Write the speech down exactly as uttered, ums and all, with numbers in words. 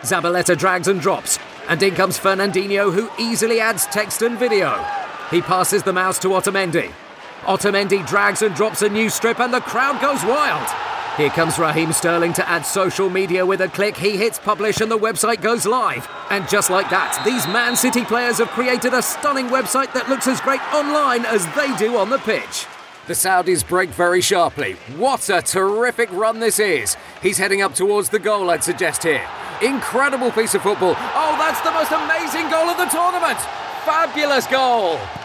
Zabaleta drags and drops, and in comes Fernandinho, who easily adds text and video. He passes the mouse to Otamendi. Otamendi drags and drops a new strip, and the crowd goes wild. Here comes Raheem Sterling to add social media with a click. He hits publish and the website goes live. And just like that, these Man City players have created a stunning website that looks as great online as they do on the pitch. The Saudis break very sharply. What a terrific run this is. He's heading up towards the goal, I'd suggest here. Incredible piece of football. Oh, that's the most amazing goal of the tournament. Fabulous goal.